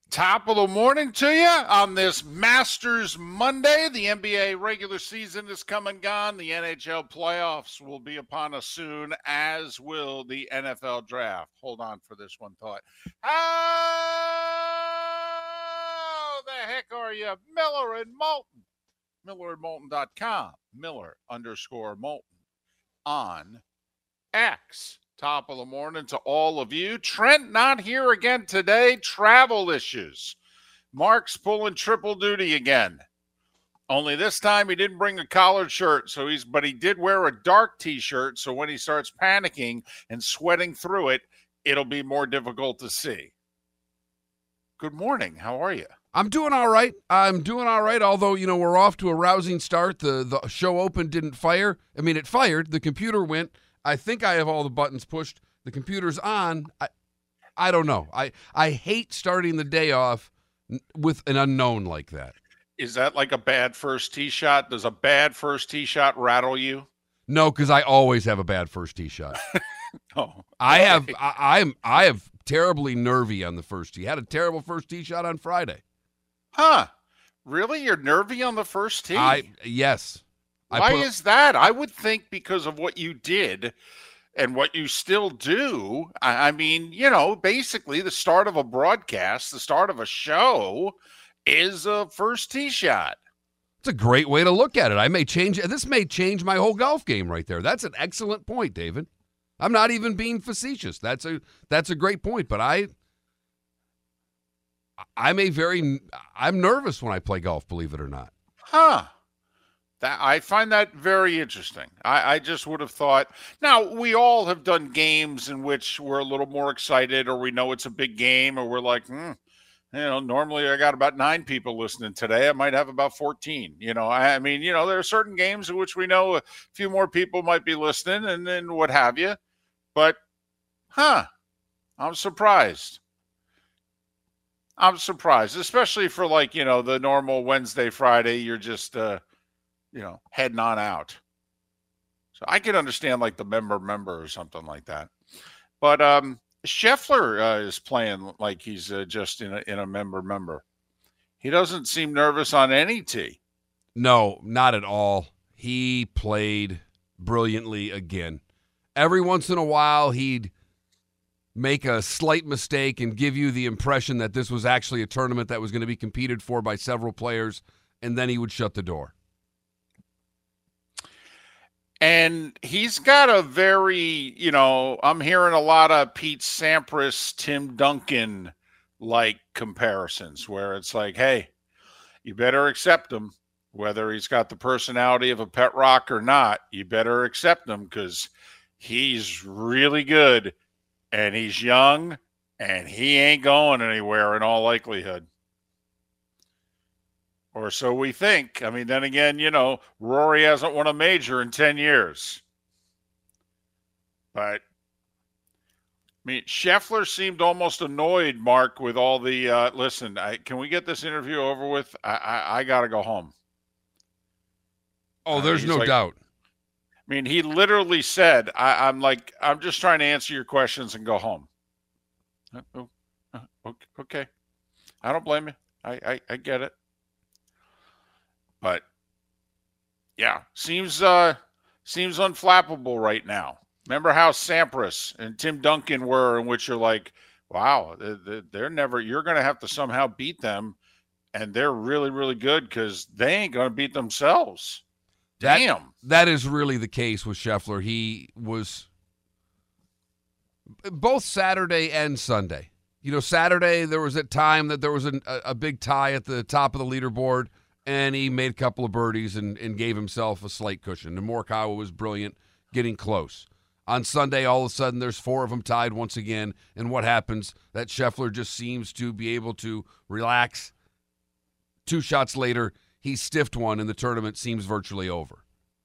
Top of the morning to you on this Masters Monday. The NBA regular season is come and gone. The NHL playoffs will be upon us soon, as will the NFL draft. Hold on for this one thought. How the heck are you? Miller and Moulton. MillerandMoulton.com. Miller_Moulton on X. Top of the morning to all of you. Trent not here again today. Travel issues. Mark's pulling triple duty again. Only this time he didn't bring a collared shirt, but he did wear a dark t-shirt, so when he starts panicking and sweating through it, it'll be more difficult to see. Good morning. How are you? I'm doing all right. Although, we're off to a rousing start. The show open didn't fire. I mean, it fired. The computer went. I think I have all the buttons pushed. The computer's on. I don't know. I hate starting the day off with an unknown like that. Is that like a bad first tee shot? Does a bad first tee shot rattle you? No, because I always have a bad first tee shot. Oh, I have terribly nervy on the first tee. Had a terrible first tee shot on Friday. Huh? Really? You're nervy on the first tee? Yes. Why is that? I would think because of what you did and what you still do. I mean, basically the start of a broadcast, the start of a show is a first tee shot. It's a great way to look at it. This may change my whole golf game right there. That's an excellent point, David. I'm not even being facetious. That's a great point, but I'm nervous when I play golf, believe it or not. Huh. I find that very interesting. I just would have thought. Now, we all have done games in which we're a little more excited, or we know it's a big game, or we're like, normally I got about 9 people listening today. I might have about 14. There are certain games in which we know a few more people might be listening, and then what have you. But, I'm surprised. Especially for the normal Wednesday, Friday, you're just heading on out. So I could understand like the member or something like that. But Scheffler is playing like he's just in a member. He doesn't seem nervous on any tee. No, not at all. He played brilliantly again. Every once in a while, he'd make a slight mistake and give you the impression that this was actually a tournament that was going to be competed for by several players, and then he would shut the door. And he's got a very, I'm hearing a lot of Pete Sampras, Tim Duncan like comparisons where it's like, hey, you better accept him, whether he's got the personality of a pet rock or not. You better accept him because he's really good and he's young and he ain't going anywhere in all likelihood. Or so we think. I mean, then again, Rory hasn't won a major in 10 years. But, Scheffler seemed almost annoyed, Mark, with all the, listen, can we get this interview over with? I got to go home. Oh, there's no doubt. He literally said, I'm just trying to answer your questions and go home. Okay. I don't blame you. I get it. But yeah, seems unflappable right now. Remember how Sampras and Tim Duncan were, in which you're like, wow, they're never. You're going to have to somehow beat them, and they're really, really good because they ain't going to beat themselves. Damn, that is really the case with Scheffler. He was both Saturday and Sunday. Saturday there was a time that there was a big tie at the top of the leaderboard. And he made a couple of birdies and gave himself a slight cushion. And Morikawa was brilliant, getting close. On Sunday, all of a sudden, there's 4 of them tied once again. And what happens? That Scheffler just seems to be able to relax. 2 shots later, he stiffed one, and the tournament seems virtually over.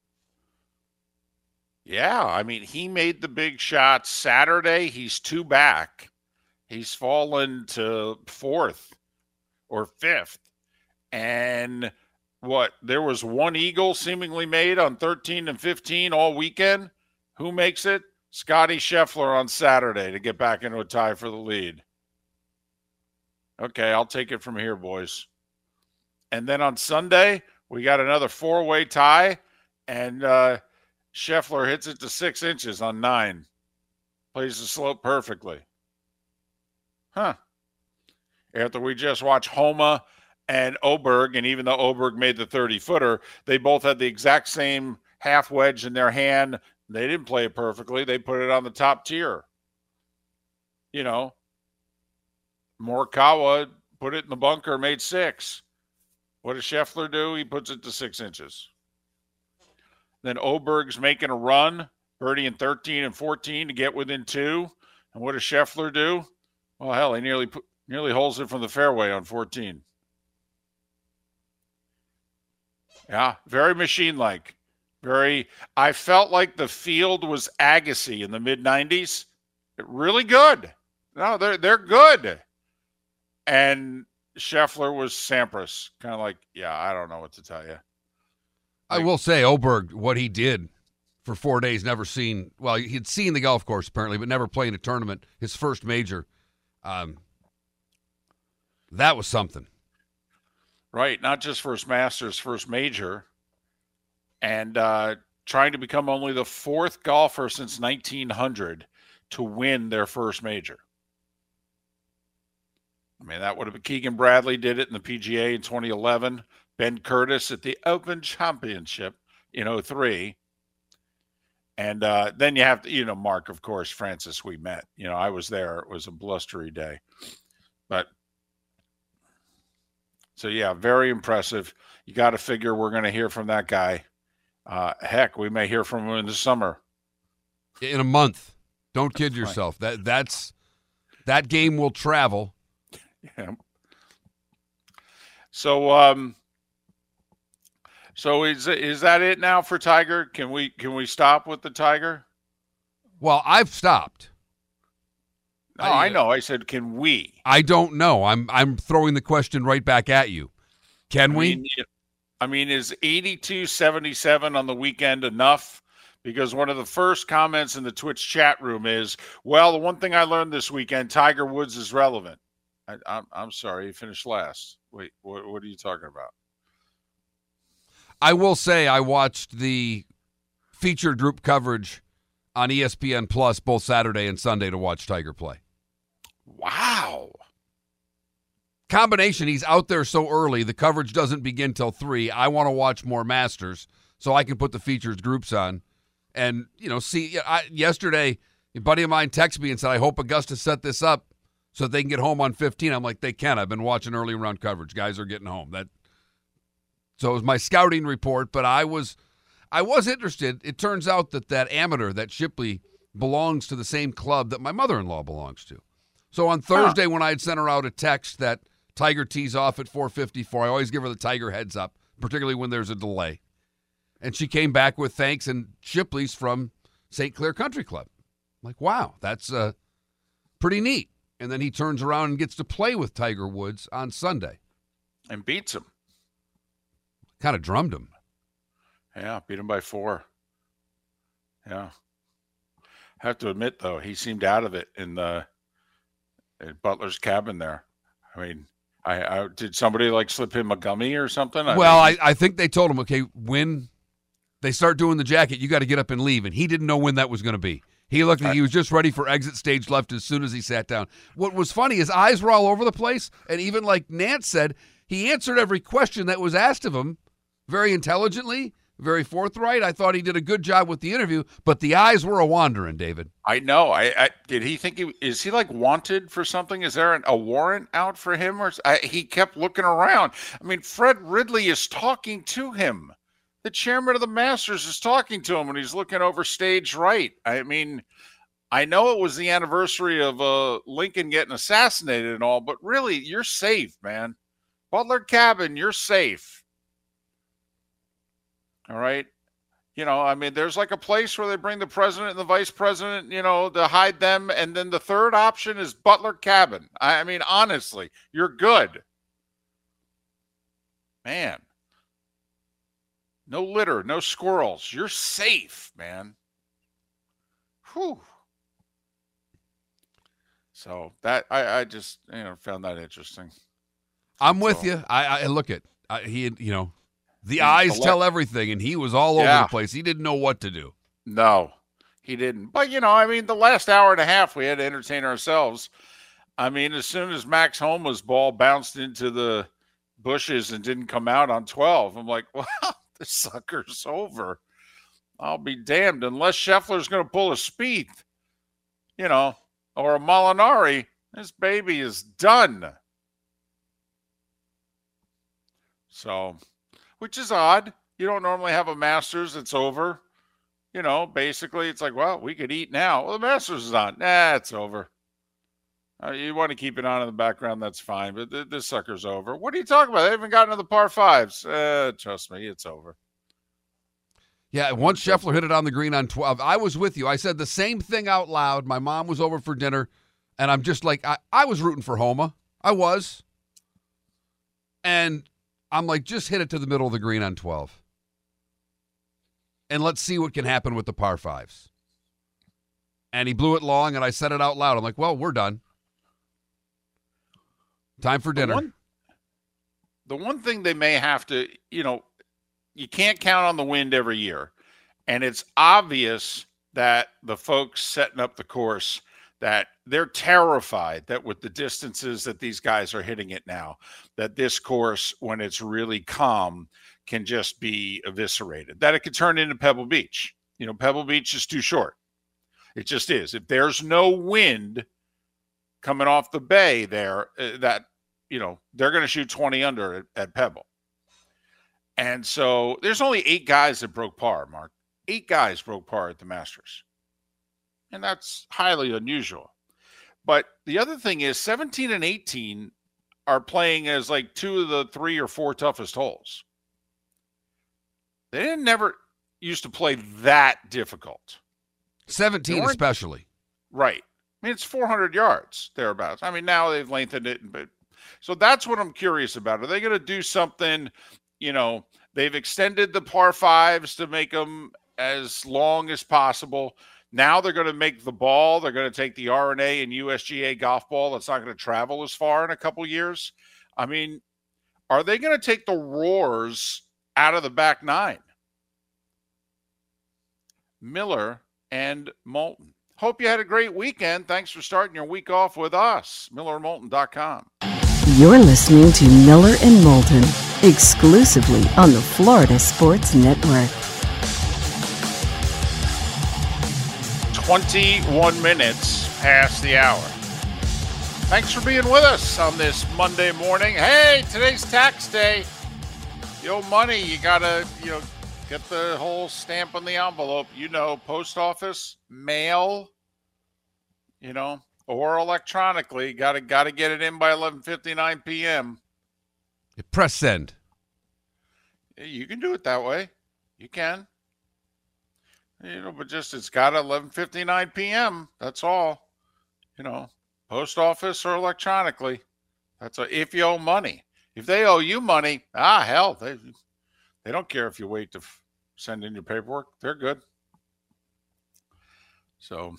Yeah, he made the big shot Saturday. He's 2 back. He's fallen to 4th or 5th. And there was 1 eagle seemingly made on 13 and 15 all weekend. Who makes it? Scotty Scheffler on Saturday to get back into a tie for the lead. Okay, I'll take it from here, boys. And then on Sunday, we got another 4-way tie, and Scheffler hits it to 6 inches on 9. Plays the slope perfectly. Huh. After we just watched Homa and Oberg, and even though Oberg made the 30-footer, they both had the exact same half wedge in their hand. They didn't play it perfectly. They put it on the top tier. You know, Morikawa put it in the bunker, made 6. What does Scheffler do? He puts it to 6 inches. Then Oberg's making a run, birdie in 13 and 14 to get within 2. And what does Scheffler do? Well, hell, he nearly holds it from the fairway on 14. Yeah, very machine-like. I felt like the field was Agassi in the mid-90s. Really good. No, they're good. And Scheffler was Sampras. Kind of like, yeah, I don't know what to tell you. I will say, Oberg, what he did for 4 days, never seen. Well, he'd seen the golf course apparently, but never played in a tournament. His first major. That was something. Right, not just first Masters, first major. And trying to become only the 4th golfer since 1900 to win their first major. I mean, that would have been Keegan Bradley did it in the PGA in 2011. Ben Curtis at the Open Championship in 2003. And then you have to, Mark, of course, Francis, we met. I was there. It was a blustery day. But, so, yeah, very impressive. You got to figure we're going to hear from that guy. Heck, we may hear from him in the summer. In a month. Don't kid yourself. Right. That game will travel. Yeah. So is that it now for Tiger? Can we stop with the Tiger? Well, I've stopped. No, I know. I said, can we? I don't know. I'm throwing the question right back at you. Can we? Is 82-77 on the weekend enough? Because one of the first comments in the Twitch chat room is, well, the one thing I learned this weekend, Tiger Woods is relevant. I'm sorry, he finished last. Wait, what are you talking about? I will say I watched the featured group coverage on ESPN Plus both Saturday and Sunday to watch Tiger play. Wow. Combination, he's out there so early, the coverage doesn't begin till 3. I want to watch more Masters so I can put the features groups on and, see. Yesterday, a buddy of mine texted me and said, I hope Augusta set this up so they can get home on 15. I'm like, they can. I've been watching early round coverage. Guys are getting home. So it was my scouting report, but I was interested. It turns out that amateur, that Shipley, belongs to the same club that my mother-in-law belongs to. So on Thursday when I had sent her out a text that Tiger tees off at 4:54, I always give her the Tiger heads up, particularly when there's a delay. And she came back with thanks, and Shipley's from St. Clair Country Club. I'm like, wow, that's pretty neat. And then he turns around and gets to play with Tiger Woods on Sunday. And beats him. Kind of drummed him. Yeah, beat him by 4. Yeah. I have to admit, though, he seemed out of it in Butler's cabin there. I mean, I did somebody slip him a gummy or something? I think they told him, okay, when they start doing the jacket, you got to get up and leave. And he didn't know when that was going to be. He he was just ready for exit stage left as soon as he sat down. What was funny, his eyes were all over the place. And even like Nance said, he answered every question that was asked of him very intelligently, very forthright. I thought he did a good job with the interview, but the eyes were a-wandering, David. I know. Did he think is he wanted for something? Is there a warrant out for him? Or he kept looking around. I mean, Fred Ridley is talking to him. The chairman of the Masters is talking to him when he's looking over stage right. I mean, I know it was the anniversary of Lincoln getting assassinated and all, but really, you're safe, man. Butler Cabin, you're safe. All right. There's a place where they bring the president and the vice president, to hide them. And then the third option is Butler Cabin. I mean, honestly, you're good. Man. No litter, no squirrels. You're safe, man. Whew. So that I just found that interesting. I'm That's with all. you. I look at he had, the He's eyes tell everything, and he was all over Yeah. the place. He didn't know what to do. No, he didn't. But the last hour and a half we had to entertain ourselves. I mean, as soon as Max Homa's ball bounced into the bushes and didn't come out on 12, I'm like, well, this sucker's over. I'll be damned unless Scheffler's going to pull a Spieth, or a Molinari. This baby is done. So, which is odd. You don't normally have a Masters that's over. Basically it's like, well, we could eat now. Well, the Masters is on. Nah, it's over. You want to keep it on in the background, that's fine. But this sucker's over. What are you talking about? They haven't gotten to the par fives. Trust me, it's over. Yeah, once Scheffler hit it on the green on 12, I was with you. I said the same thing out loud. My mom was over for dinner, and I'm just like, I was rooting for Homa. I was. And I'm like, just hit it to the middle of the green on 12. And let's see what can happen with the par fives. And he blew it long, and I said it out loud. I'm like, well, we're done. Time for dinner. The one thing they may have to, you can't count on the wind every year. And it's obvious that the folks setting up the course, that they're terrified that with the distances that these guys are hitting it now, that this course, when it's really calm, can just be eviscerated, that it could turn into Pebble Beach. Pebble Beach is too short. It just is. If there's no wind coming off the bay there, they're going to shoot 20 under at Pebble. And so there's only 8 guys that broke par, Mark. 8 guys broke par at the Masters. And that's highly unusual. But the other thing is 17 and 18 are playing as like 2 of the 3 or 4 toughest holes. They never used to play that difficult. 17 especially. Right. I mean, it's 400 yards, thereabouts. I mean, now they've lengthened it. So that's what I'm curious about. Are they going to do something, they've extended the par fives to make them as long as possible. Now they're going to make the ball. They're going to take the R&A and USGA golf ball that's not going to travel as far in a couple years. I mean, are they going to take the roars out of the back 9? Miller and Moulton. Hope you had a great weekend. Thanks for starting your week off with us. MillerMoulton.com. You're listening to Miller and Moulton, exclusively on the Florida Sports Network. 21 minutes past the hour. Thanks for being with us on this Monday morning. Hey, today's tax day. The old money, you got to, get the whole stamp on the envelope. Post office, mail, or electronically. Got to get it in by 11:59 p.m. Press send. You can do it that way. You can. But just it's got 11:59 p.m. That's all. Post office or electronically. That's if you owe money. If they owe you money, hell, they don't care if you wait to send in your paperwork. They're good. So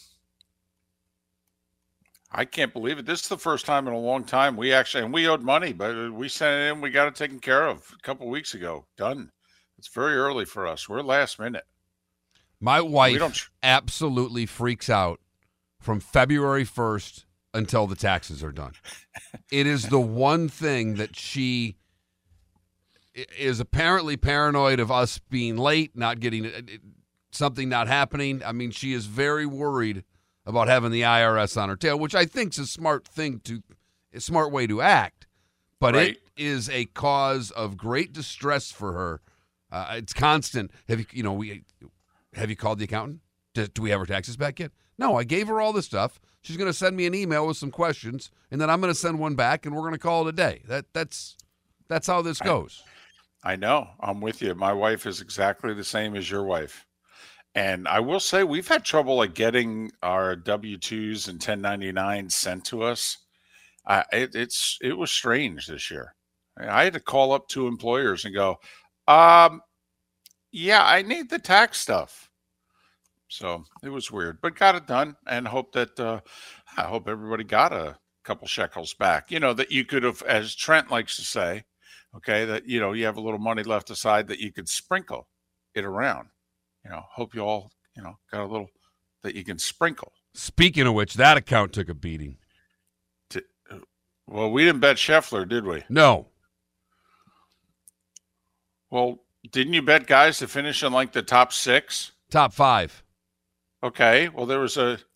I can't believe it. This is the first time in a long time we owed money, but we sent it in. We got it taken care of a couple of weeks ago. Done. It's very early for us. We're last minute. My wife absolutely freaks out from February 1st until the taxes are done. It is the one thing that she is apparently paranoid of us being late, not getting something not happening. I mean, she is very worried about having the IRS on her tail, which I think is a smart way to act. But right. It is a cause of great distress for her. It's constant. Have you called the accountant? Do we have her taxes back yet? No, I gave her all this stuff. She's going to send me an email with some questions, and then I'm going to send one back, and we're going to call it a day. That's how this goes. I know. I'm with you. My wife is exactly the same as your wife. And I will say we've had trouble getting our W-2s and 1099s sent to us. It was strange this year. I had to call up 2 employers and go, yeah, I need the tax stuff. So it was weird, but got it done, and I hope everybody got a couple shekels back. That you could have, as Trent likes to say, okay, that you have a little money left aside that you could sprinkle it around. Hope you all got a little that you can sprinkle. Speaking of which, that account took a beating. Well, we didn't bet Scheffler, did we? No. Well, didn't you bet guys to finish in like the top 6? Top 5. Okay. Well, there was did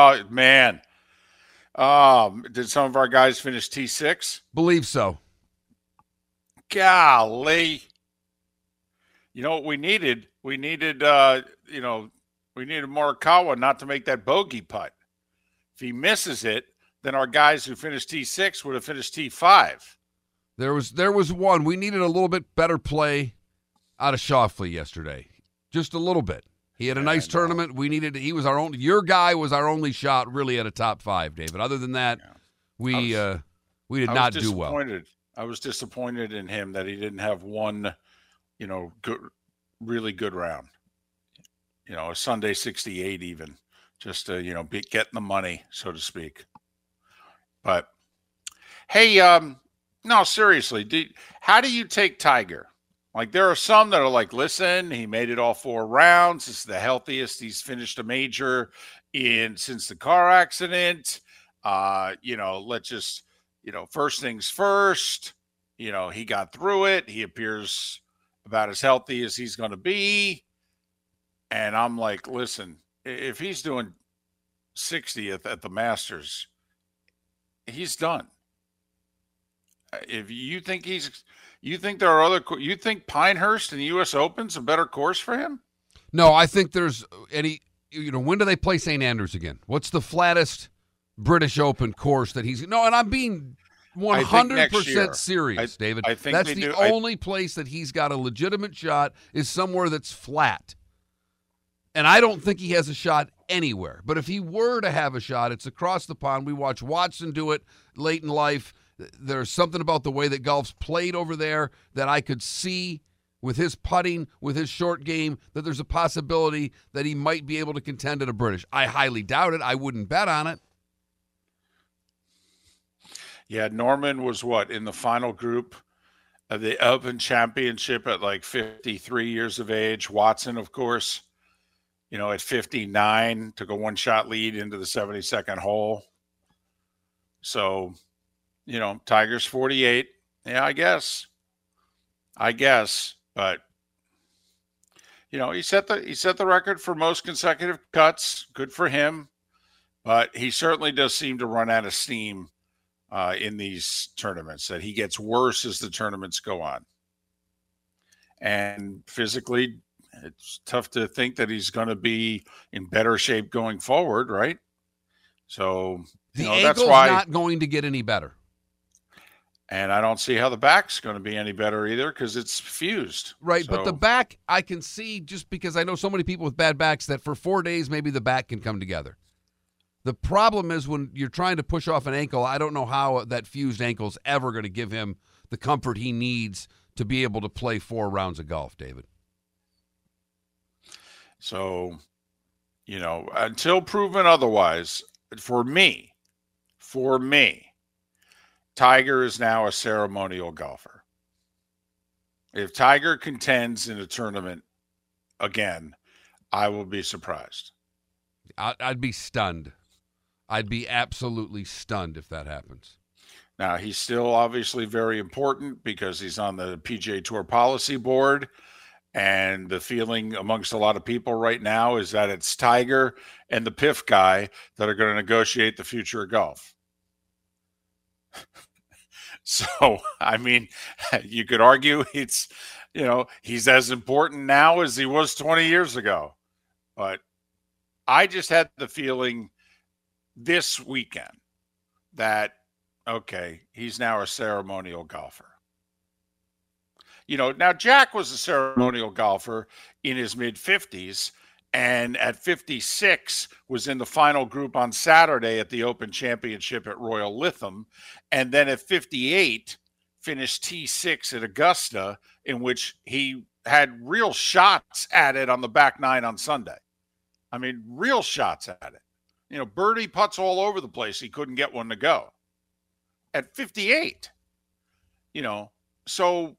some of our guys finish T6? Believe so. Golly. You know what we needed? We needed Morikawa not to make that bogey putt. If he misses it, then our guys who finished T6 would have finished T5. There was one. We needed a little bit better play out of Schauffele yesterday. Just a little bit. He had a nice tournament. Your guy was our only shot really at a top 5, David. Other than that, we did not do well. I was disappointed in him that he didn't have one, really good round. A Sunday 68 even, just to, be getting the money, so to speak. But, hey, no, seriously, how do you take Tiger? Like, there are some that are like, listen, he made it all 4 rounds. This is the healthiest he's finished a major since the car accident. Let's just, first things first. He got through it. He appears about as healthy as he's going to be. And I'm like, listen, if he's doing 60th at the Masters, he's done. If you think there are you think Pinehurst and the U.S. Open's a better course for him? No, I think there's when do they play St. Andrews again? What's the flattest British Open course that he's, and I'm being 100% serious, David. I think that's the only place that he's got a legitimate shot is somewhere that's flat. And I don't think he has a shot anywhere. But if he were to have a shot, it's across the pond. We watch Watson do it late in life. There's something about the way that golf's played over there that I could see with his putting, with his short game, that there's a possibility that he might be able to contend at a British. I highly doubt it. I wouldn't bet on it. Yeah, Norman was in the final group of the Open Championship at like 53 years of age. Watson, of course, at 59, took a one-shot lead into the 72nd hole. So, Tiger's 48. Yeah, I guess. But, he set the record for most consecutive cuts. Good for him. But he certainly does seem to run out of steam in these tournaments, that he gets worse as the tournaments go on. And physically, it's tough to think that he's going to be in better shape going forward, right? So, that's why not going to get any better. And I don't see how the back's going to be any better either because it's fused. Right, so. But the back, I can see, just because I know so many people with bad backs, that for 4 days maybe the back can come together. The problem is when you're trying to push off an ankle, I don't know how that fused ankle is ever going to give him the comfort he needs to be able to play 4 rounds of golf, David. So, until proven otherwise, for me, Tiger is now a ceremonial golfer. If Tiger contends in a tournament again, I will be surprised. I'd be stunned. I'd be absolutely stunned if that happens. Now, he's still obviously very important because he's on the PGA Tour Policy Board. And the feeling amongst a lot of people right now is that it's Tiger and the PIF guy that are going to negotiate the future of golf. So, I mean, you could argue it's, he's as important now as he was 20 years ago. But I just had the feeling this weekend that, okay, he's now a ceremonial golfer. Now Jack was a ceremonial golfer in his mid-50s, and at 56 was in the final group on Saturday at the Open Championship at Royal Lytham, and then at 58 finished T6 at Augusta, in which he had real shots at it on the back nine on Sunday. I mean, real shots at it. You know, birdie putts all over the place. He couldn't get one to go at 58. You know, so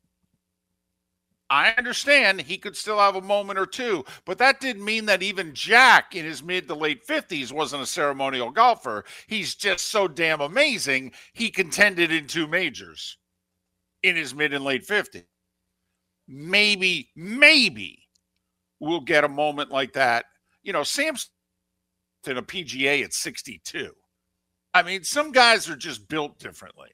I understand he could still have a moment or two, but that didn't mean that even Jack in his mid to late 50s wasn't a ceremonial golfer. He's just so damn amazing. He contended in 2 majors in his mid and late 50s. Maybe we'll get a moment like that. You know, Sam's in a PGA at 62. I mean, some guys are just built differently.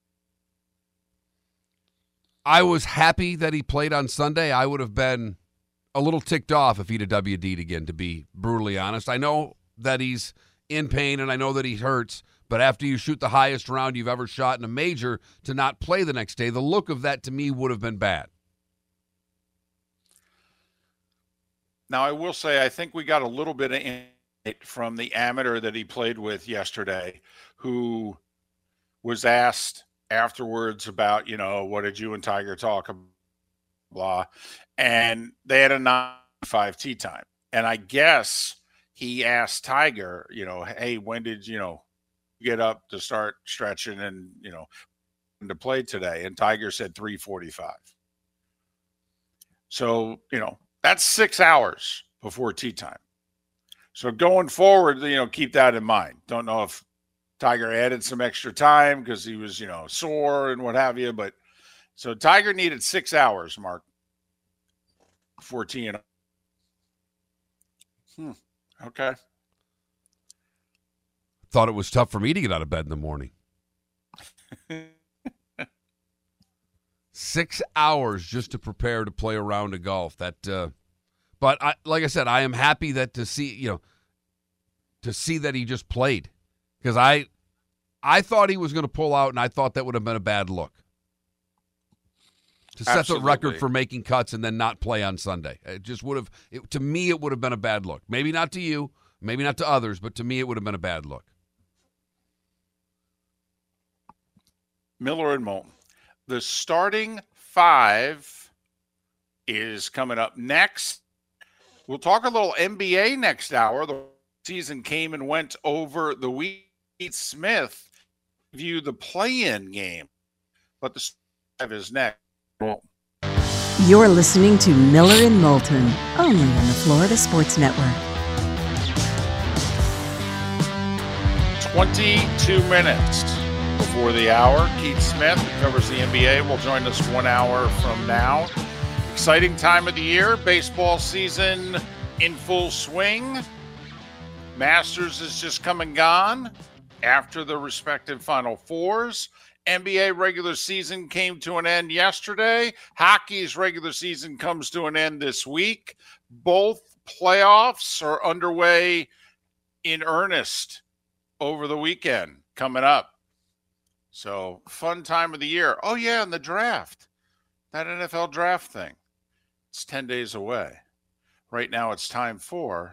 I was happy that he played on Sunday. I would have been a little ticked off if he'd have WD'd again, to be brutally honest. I know that he's in pain and I know that he hurts, but after you shoot the highest round you've ever shot in a major, to not play the next day, the look of that to me would have been bad. Now, I will say, I think we got a little bit of insight from the amateur that he played with yesterday, who was asked afterwards about, you know, what did you and Tiger talk about, blah, and they had a 9-5 tee time. And I guess he asked Tiger, you know, hey, when did, you know, get up to start stretching and, you know, to play today? And Tiger said 3:45. So, you know, that's 6 hours before tee time. So going forward, you know, keep that in mind. Don't know if Tiger added some extra time because he was, you know, sore and what have you. But so Tiger needed 6 hours, Mark, before teeing up. Okay. Thought it was tough for me to get out of bed in the morning. 6 hours just to prepare to play a round of golf. But like I said, I am happy that to see that he just played, because I thought he was going to pull out, and I thought that would have been a bad look to set the record for making cuts and then not play on Sunday. It just would have, to me, it would have been a bad look. Maybe not to you, maybe not to others, but to me, it would have been a bad look. Miller and Moulton. The starting 5 is coming up next. We'll talk a little NBA next hour. The season came and went over the week. Smith view the play-in game, but the 5 is next. You're listening to Miller and Moulton, only on the Florida Sports Network. 22 minutes before the hour. Keith Smith, who covers the NBA, will join us 1 hour from now. Exciting time of the year. Baseball season in full swing. Masters is just come and gone after the respective Final Fours. NBA regular season came to an end yesterday. Hockey's regular season comes to an end this week. Both playoffs are underway in earnest over the weekend coming up. So, fun time of the year. Oh, yeah, and the draft. That NFL draft thing. It's 10 days away. Right now it's time for...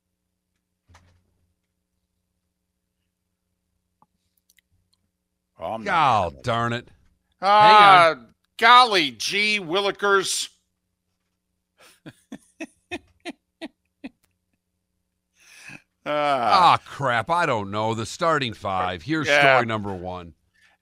Oh, darn it. Golly gee, Willikers. Crap. I don't know. The starting 5. Here's story number 1.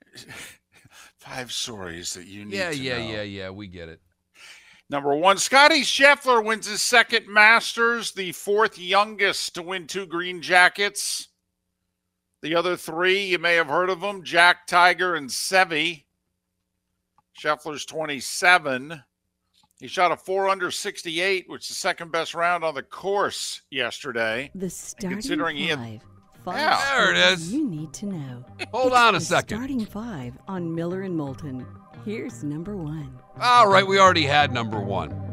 5 stories that you need to know. Yeah. We get it. Number 1, Scottie Scheffler wins his second Masters, the 4th youngest to win 2 green jackets. The other 3, you may have heard of them, Jack, Tiger, and Seve. Scheffler's 27. He shot a 4-under 68, which is the second best round on the course yesterday. The starting considering 5. There it is. You need to know. Hold on a second. Starting 5 on Miller and Moulton. Here's number 1. All right, we already had number 1.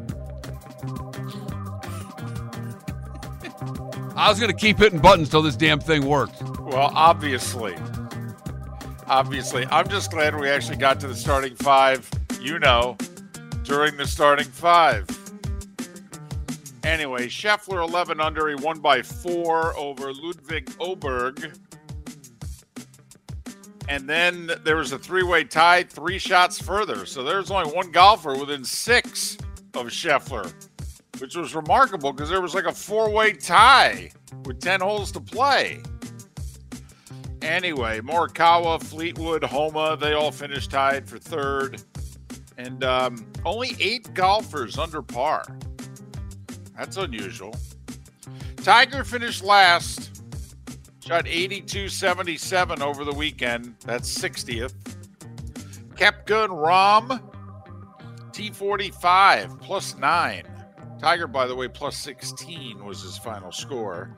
I was going to keep hitting buttons till this damn thing worked. Well, obviously. I'm just glad we actually got to the starting 5, during the starting 5. Anyway, Scheffler 11 under. He won by 4 over Ludwig Oberg. And then there was a 3-way tie 3 shots further. So there's only one golfer within 6 of Scheffler which was remarkable because there was like a 4-way tie with 10 holes to play. Anyway, Morikawa, Fleetwood, Homa, they all finished tied for third. And only 8 golfers under par. That's unusual. Tiger finished last. Shot 82.77 over the weekend. That's 60th. Koepka and Rahm, T45, plus 9. Tiger, by the way, plus 16 was his final score.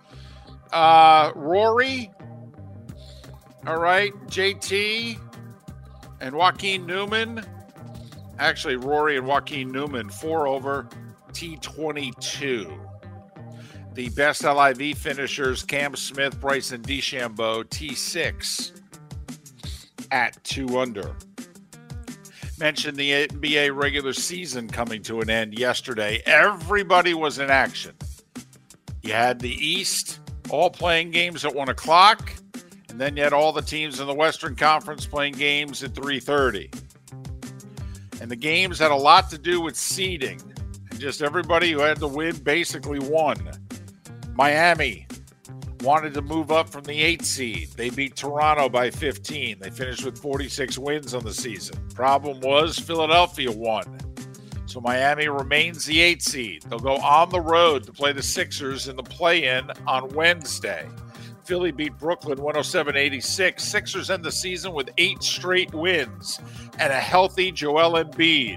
Rory, all right, JT, and Joaquin Newman. Actually, Rory and Joaquin Newman, 4 over, T22. The best LIV finishers, Cam Smith, Bryson DeChambeau, T6 at 2 under. Mentioned the NBA regular season coming to an end yesterday. Everybody was in action. You had the East all playing games at 1 o'clock, and then you had all the teams in the Western Conference playing games at 3:30. And the games had a lot to do with seeding. And just everybody who had to win basically won. Miami wanted to move up from the 8th seed. They beat Toronto by 15. They finished with 46 wins on the season. Problem was Philadelphia won. So Miami remains the 8th seed. They'll go on the road to play the Sixers in the play-in on Wednesday. Philly beat Brooklyn 107-86. Sixers end the season with 8 straight wins and a healthy Joel Embiid.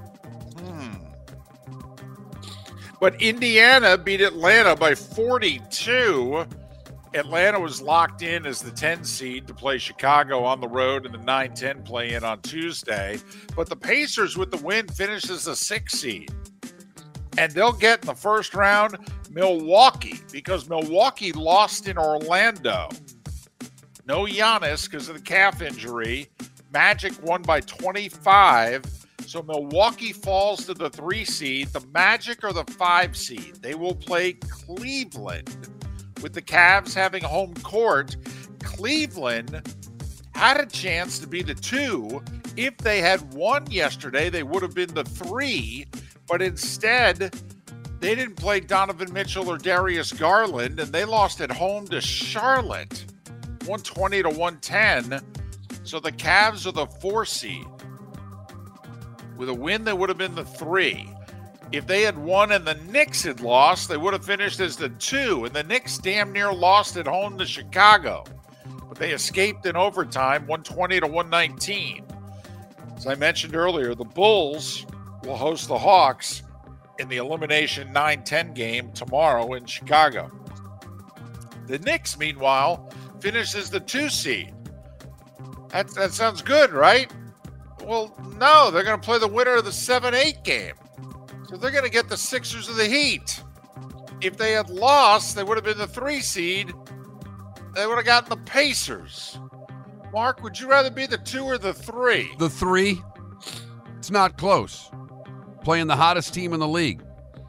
But Indiana beat Atlanta by 42. Atlanta was locked in as the 10 seed to play Chicago on the road in the 9-10 play-in on Tuesday. But the Pacers with the win finish as the 6th seed. And they'll get in the first round Milwaukee because Milwaukee lost in Orlando. No Giannis because of the calf injury. Magic won by 25. So Milwaukee falls to the 3 seed. The Magic are the 5 seed. They will play Cleveland. With the Cavs having home court, Cleveland had a chance to be the 2. If they had won yesterday, they would have been the 3. But instead, they didn't play Donovan Mitchell or Darius Garland, and they lost at home to Charlotte, 120-110. So the Cavs are the 4 seed. With a win, they would have been the 3. If they had won and the Knicks had lost, they would have finished as the 2. And the Knicks damn near lost at home to Chicago. But they escaped in overtime, 120-119. As I mentioned earlier, the Bulls will host the Hawks in the elimination 9-10 game tomorrow in Chicago. The Knicks, meanwhile, finishes the 2 seed. That sounds good, right? Well, no, they're going to play the winner of the 7-8 game. So they're going to get the Sixers of the Heat. If they had lost, they would have been the 3 seed. They would have gotten the Pacers. Mark, would you rather be the 2 or the 3? The 3. It's not close. Playing the hottest team in the league.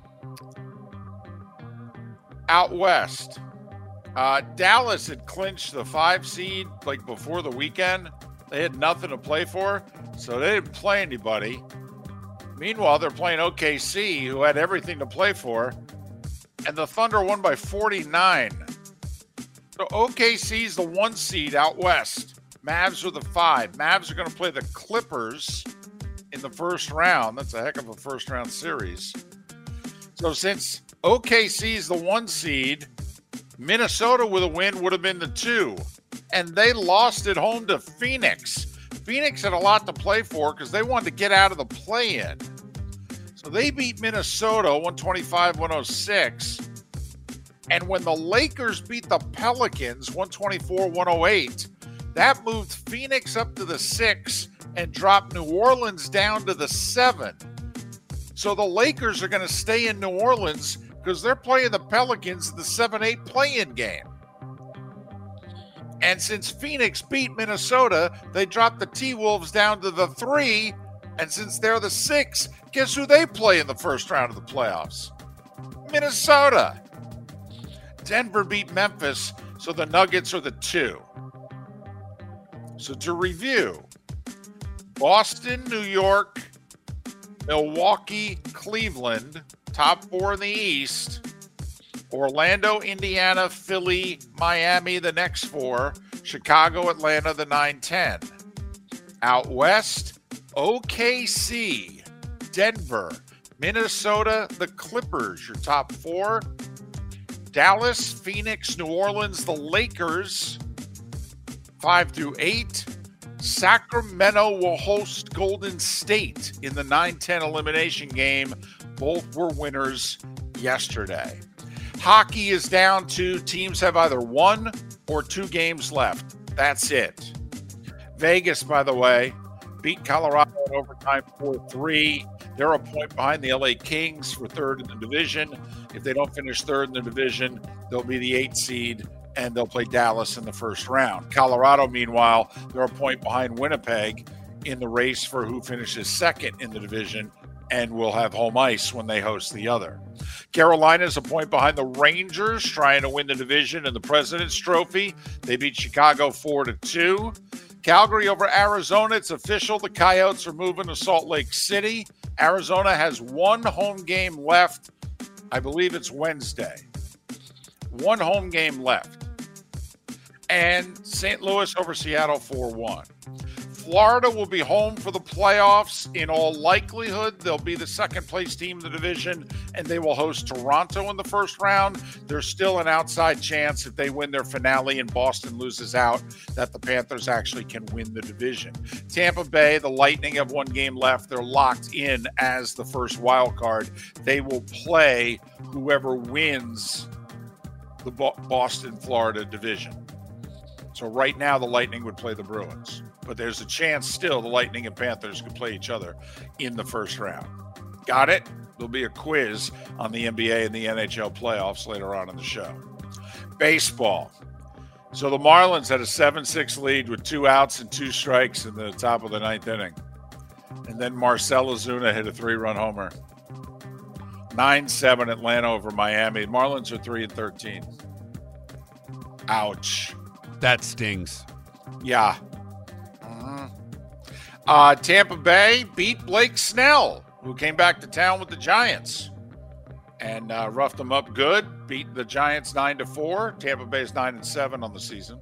Out west, Dallas had clinched the 5 seed like before the weekend. They had nothing to play for, so they didn't play anybody. Meanwhile, they're playing OKC, who had everything to play for, and the Thunder won by 49. So OKC's the 1 seed out west. Mavs are the 5. Mavs are going to play the Clippers in the first round. That's a heck of a first-round series. So since OKC's the 1 seed, Minnesota with a win would have been the 2. And they lost at home to Phoenix. Phoenix had a lot to play for because they wanted to get out of the play-in. So they beat Minnesota 125-106. And when the Lakers beat the Pelicans 124-108, that moved Phoenix up to the 6 and dropped New Orleans down to the 7. So the Lakers are going to stay in New Orleans because they're playing the Pelicans in the 7-8 play-in game. And since Phoenix beat Minnesota, they dropped the T-Wolves down to the 3. And since they're the 6, guess who they play in the first round of the playoffs? Minnesota. Denver beat Memphis, so the Nuggets are the 2. So to review, Boston, New York, Milwaukee, Cleveland top 4 in the East. Orlando, Indiana, Philly, Miami, the next 4. Chicago, Atlanta, the 9-10. Out west, OKC, Denver, Minnesota, the Clippers, your top 4. Dallas, Phoenix, New Orleans, the Lakers, 5 through 8. Sacramento will host Golden State in the 9-10 elimination game. Both were winners yesterday. Hockey is down to teams have either 1 or 2 games left. That's it. Vegas, by the way, beat Colorado in overtime 4-3. They're a point behind the LA Kings for 3rd in the division. If they don't finish 3rd in the division, they'll be the 8th seed, and they'll play Dallas in the first round. Colorado, meanwhile, they're a point behind Winnipeg in the race for who finishes 2nd in the division, and will have home ice when they host the other. Carolina's a point behind the Rangers, trying to win the division and the President's Trophy. They beat Chicago 4-2. Calgary over Arizona. It's official. The Coyotes are moving to Salt Lake City. Arizona has 1 home game left. I believe it's Wednesday. 1 home game left. And St. Louis over Seattle 4-1. Florida will be home for the playoffs. In all likelihood, they'll be the 2nd place team in the division, and they will host Toronto in the first round. There's still an outside chance if they win their finale and Boston loses out that the Panthers actually can win the division. Tampa Bay, the Lightning have 1 game left. They're locked in as the first wild card. They will play whoever wins the Boston-Florida division. So right now, the Lightning would play the Bruins. But there's a chance still the Lightning and Panthers could play each other in the first round. Got it? There'll be a quiz on the NBA and the NHL playoffs later on in the show. Baseball. So the Marlins had a 7-6 lead with 2 outs and 2 strikes in the top of the 9th inning. And then Marcell Ozuna hit a 3-run homer. 9-7 Atlanta over Miami. The Marlins are 3-13. Ouch. That stings. Yeah. Tampa Bay beat Blake Snell, who came back to town with the Giants and roughed them up good. Beat the Giants 9-4. Tampa Bay's 9-7 on the season.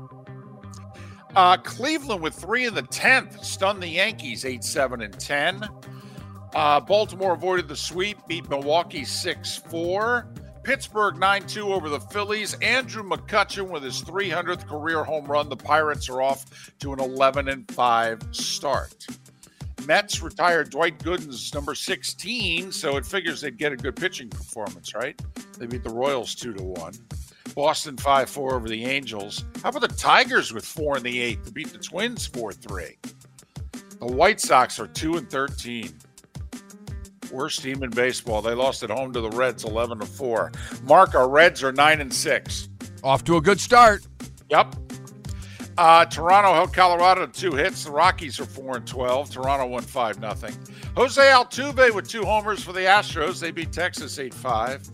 Cleveland with 3 in the 10th stunned the Yankees 8-7-10. Baltimore avoided the sweep, beat Milwaukee 6-4. Pittsburgh 9-2 over the Phillies. Andrew McCutchen with his 300th career home run. The Pirates are off to an 11-5 start. Mets retired Dwight Gooden's number 16, so it figures they'd get a good pitching performance, right? They beat the Royals 2-1. Boston 5-4 over the Angels. How about the Tigers with 4 in the 8th to beat the Twins 4-3? The White Sox are 2-13. Worst team in baseball. They lost at home to the Reds 11-4. Mark, our Reds are 9-6. Off to a good start. Yep. Toronto held Colorado to 2 hits. The Rockies are 4-12. Toronto won 5-0. Jose Altuve with 2 homers for the Astros. They beat Texas 8-5.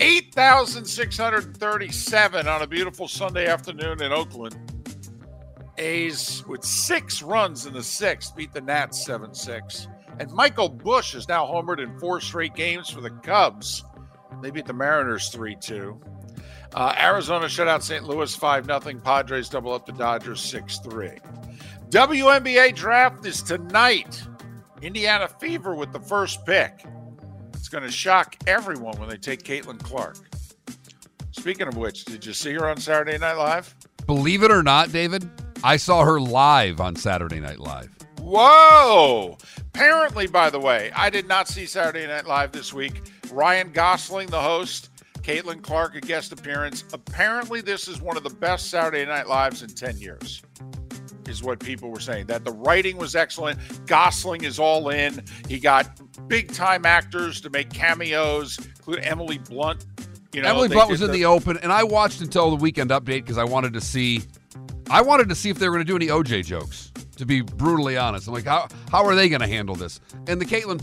8,637 on a beautiful Sunday afternoon in Oakland. A's with 6 runs in the 6th beat the Nats 7-6. And Michael Busch is now homered in 4 straight games for the Cubs. They beat the Mariners 3-2. Arizona shut out St. Louis 5-0. Padres double up the Dodgers 6-3. WNBA draft is tonight. Indiana Fever with the first pick. It's going to shock everyone when they take Caitlin Clark. Speaking of which, did you see her on Saturday Night Live? Believe it or not, David, I saw her live on Saturday Night Live. Whoa! Apparently, by the way, I did not see Saturday Night Live this week. Ryan Gosling, the host, Caitlin Clark, a guest appearance. Apparently, this is one of the best Saturday Night Lives in 10 years, is what people were saying. That the writing was excellent. Gosling is all in. He got big-time actors to make cameos, including Emily Blunt. You know, Emily Blunt was in the open, and I watched until the Weekend Update because I wanted to see if they were going to do any OJ jokes. To be brutally honest, I'm like, how are they going to handle this? And the Caitlin,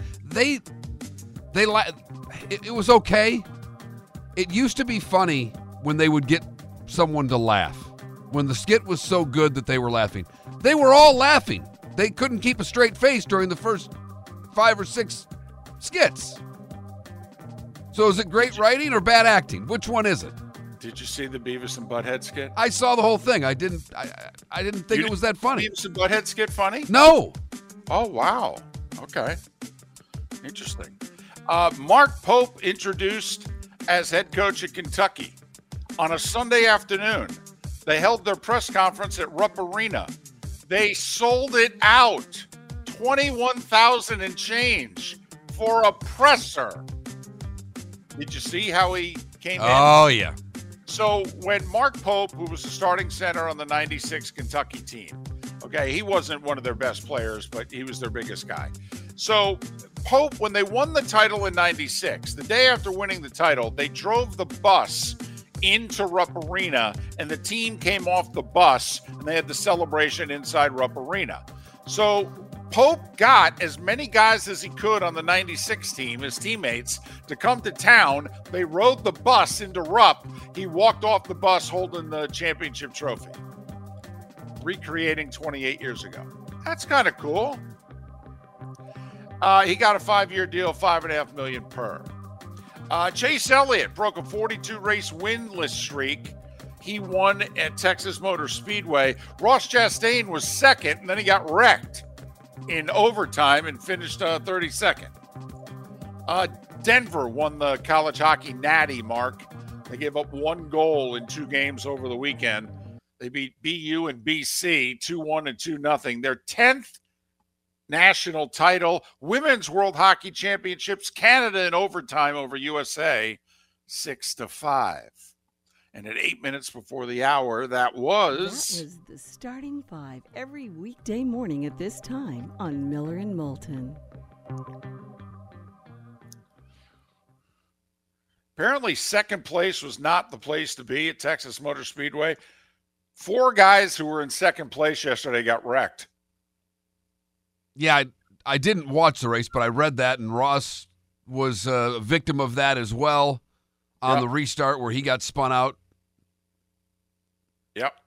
it was okay. It used to be funny when they would get someone to laugh. When the skit was so good that they were laughing. They were all laughing. They couldn't keep a straight face during the first 5 or 6 skits. So is it great writing or bad acting? Which one is it? Did you see the Beavis and Butthead skit? I saw the whole thing. I didn't think it was that funny. Beavis and Butthead skit funny? No. Oh, wow. Okay. Interesting. Mark Pope introduced as head coach at Kentucky on a Sunday afternoon. They held their press conference at Rupp Arena. They sold it out, 21,000 and change for a presser. Did you see how he came in? Oh, yeah. So when Mark Pope, who was the starting center on the 96 Kentucky team, okay, he wasn't one of their best players, but he was their biggest guy. So Pope, when they won the title in 96, the day after winning the title, they drove the bus into Rupp Arena, and the team came off the bus, and they had the celebration inside Rupp Arena. So Pope got as many guys as he could on the 96 team, his teammates, to come to town. They rode the bus into Rupp. He walked off the bus holding the championship trophy, recreating 28 years ago. That's kind of cool. He got a 5-year deal, $5.5 million per. Chase Elliott broke a 42-race winless streak. He won at Texas Motor Speedway. Ross Chastain was second, and then he got wrecked in overtime and finished 32nd. Denver won the college hockey natty, Mark. They gave up 1 goal in 2 games over the weekend. They beat BU and BC 2-1 and 2-0. Their 10th national title. Women's World Hockey Championships, Canada in overtime over USA, 6-5. And at 8 minutes before the hour, that was the starting 5 every weekday morning at this time on Miller and Moulton. Apparently, second place was not the place to be at Texas Motor Speedway. 4 guys who were in second place yesterday got wrecked. Yeah, I didn't watch the race, but I read that, and Ross was a victim of that as well on the restart where he got spun out. Yep.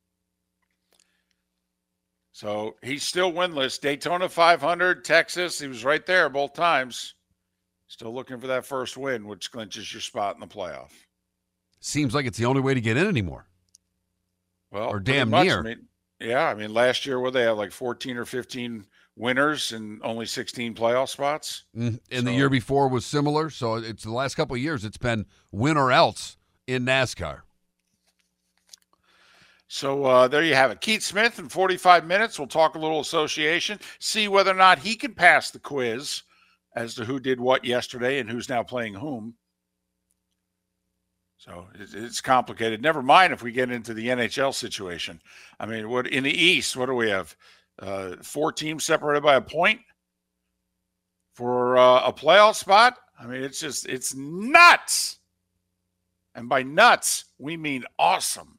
So he's still winless. Daytona 500, Texas, he was right there both times. Still looking for that first win, which clinches your spot in the playoff. Seems like it's the only way to get in anymore. Well, or damn much. near. I mean, last year, they have like 14 or 15 winners and only 16 playoff spots. And the year before was similar. So it's the last couple of years, it's been win or else in NASCAR. So there you have it. Keith Smith in 45 minutes. We'll talk a little association, see whether or not he can pass the quiz as to who did what yesterday and who's now playing whom. So it's complicated. Never mind if we get into the NHL situation. I mean, what in the East, what do we have? 4 teams separated by a point for a playoff spot? I mean, it's nuts. And by nuts, we mean awesome.